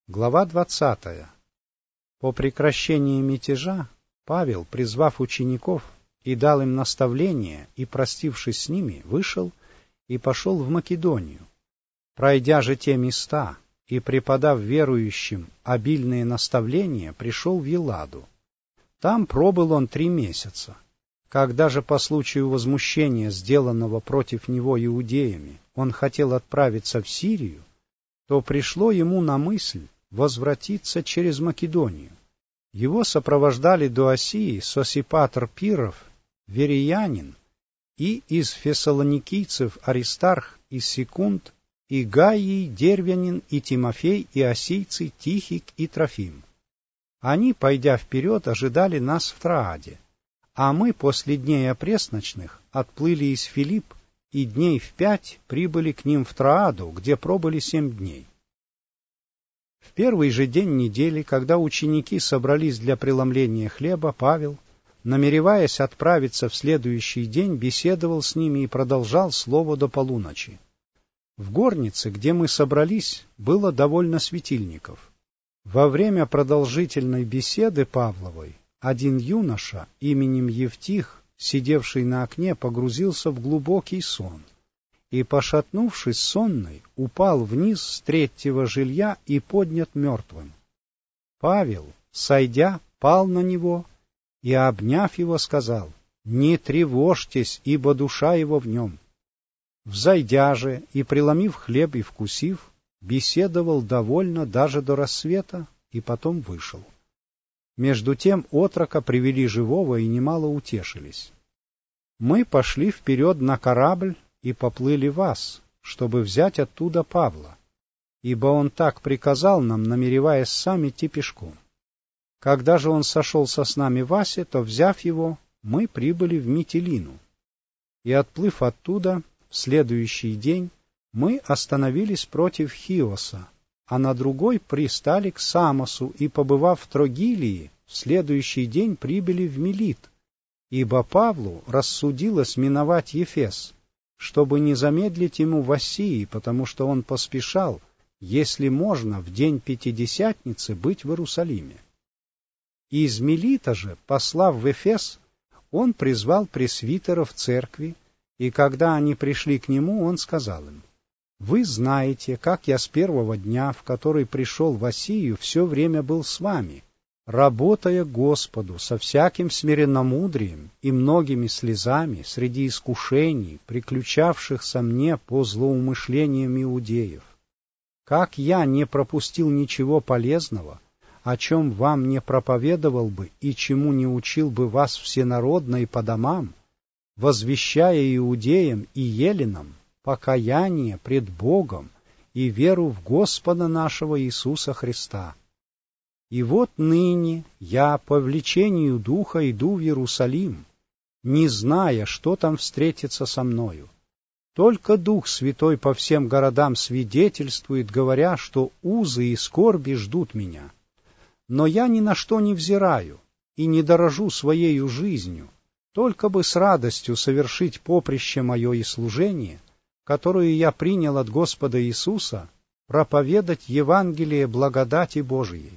Глава 20. По прекращении мятежа Павел, призвав учеников, и дал им наставление, и, простившись с ними, вышел и пошел в Македонию. Пройдя же те места и преподав верующим обильные наставления, пришел в Елладу. Там пробыл он 3 месяца. Когда же по случаю возмущения, сделанного против него иудеями, он хотел отправиться в Сирию, то пришло ему на мысль возвратиться через Македонию. Его сопровождали до Осии Сосипатр Пиров, вериянин, и из фессалоникийцев Аристарх и Секунд, и Гаий, Дервянин, и Тимофей, и осийцы Тихик и Трофим. Они, пойдя вперед, ожидали нас в Трааде, а мы после дней опресночных отплыли из Филипп, и дней в 5 прибыли к ним в Трааду, где пробыли 7 дней. В первый же день недели, когда ученики собрались для преломления хлеба, Павел, намереваясь отправиться в следующий день, беседовал с ними и продолжал слово до полуночи. В горнице, где мы собрались, было довольно светильников. Во время продолжительной беседы Павловой один юноша именем Евтих, сидевший на окне, погрузился в глубокий сон и, пошатнувшись сонный, упал вниз с 3-го жилья и поднят мертвым. Павел, сойдя, пал на него и, обняв его, сказал: «Не тревожьтесь, ибо душа его в нем». Взойдя же и, преломив хлеб и вкусив, беседовал довольно даже до рассвета и потом вышел. Между тем отрока привели живого и немало утешились. Мы пошли вперед на корабль и поплыли в Ас, чтобы взять оттуда Павла, ибо он так приказал нам, намереваясь сам идти пешком. Когда же он сошелся с нами в Асе, то, взяв его, мы прибыли в Митилину. И, отплыв оттуда, в следующий день мы остановились против Хиоса, а на другой пристали к Самосу и, побывав в Трогилии, в следующий день прибыли в Милит, ибо Павлу рассудилось миновать Ефес, чтобы не замедлить ему в Осии, потому что он поспешал, если можно, в день Пятидесятницы быть в Иерусалиме. Из Милита же, послав в Эфес, он призвал пресвитеров церкви, и когда они пришли к нему, он сказал им: «Вы знаете, как я с первого дня, в который пришел в Осию, все время был с вами, работая Господу со всяким смиренномудрием и многими слезами среди искушений, приключавшихся мне по злоумышлениям иудеев. Как я не пропустил ничего полезного, о чем вам не проповедовал бы и чему не учил бы вас всенародно и по домам, возвещая иудеям и еленам покаяние пред Богом и веру в Господа нашего Иисуса Христа. И вот ныне я по влечению Духа иду в Иерусалим, не зная, что там встретится со мною. Только Дух Святой по всем городам свидетельствует, говоря, что узы и скорби ждут меня. Но я ни на что не взираю и не дорожу своею жизнью, только бы с радостью совершить поприще мое и служение, которое я принял от Господа Иисуса, проповедать Евангелие благодати Божией.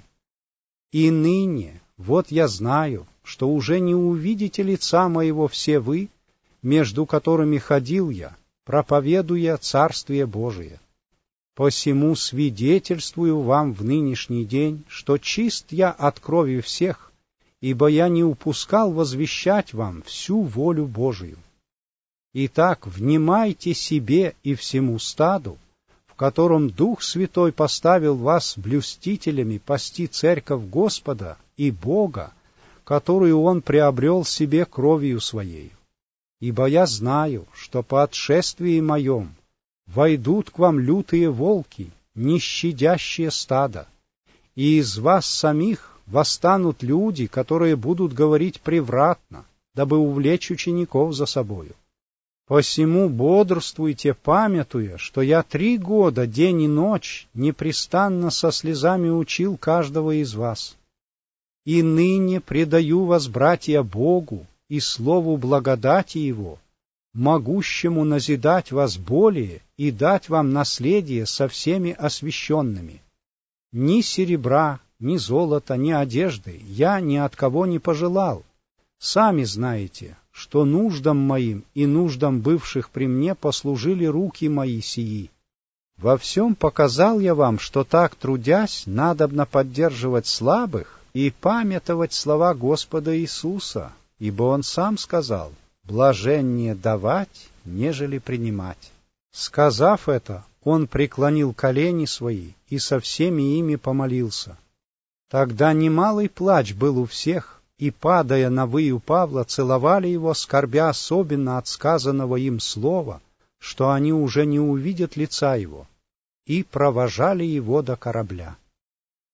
И ныне, вот я знаю, что уже не увидите лица моего все вы, между которыми ходил я, проповедуя Царствие Божие. Посему свидетельствую вам в нынешний день, что чист я от крови всех, ибо я не упускал возвещать вам всю волю Божию. Итак, внимайте себе и всему стаду, в котором Дух Святой поставил вас блюстителями пасти церковь Господа и Бога, которую Он приобрел себе кровью Своею. Ибо я знаю, что по отшествии моем войдут к вам лютые волки, не щадящие стада, и из вас самих восстанут люди, которые будут говорить превратно, дабы увлечь учеников за собою. Посему бодрствуйте, памятуя, что я 3 года, день и ночь, непрестанно со слезами учил каждого из вас. И ныне предаю вас, братья, Богу и слову благодати Его, могущему назидать вас более и дать вам наследие со всеми освященными. Ни серебра, ни золота, ни одежды я ни от кого не пожелал. Сами знаете, что нуждам моим и нуждам бывших при мне послужили руки мои сии. Во всем показал я вам, что так трудясь, надобно поддерживать слабых и памятовать слова Господа Иисуса, ибо Он сам сказал: «Блаженнее давать, нежели принимать». Сказав это, Он преклонил колени свои и со всеми ими помолился. Тогда немалый плач был у всех, и, падая на выю Павла, целовали его, скорбя особенно от сказанного им слова, что они уже не увидят лица его, и провожали его до корабля.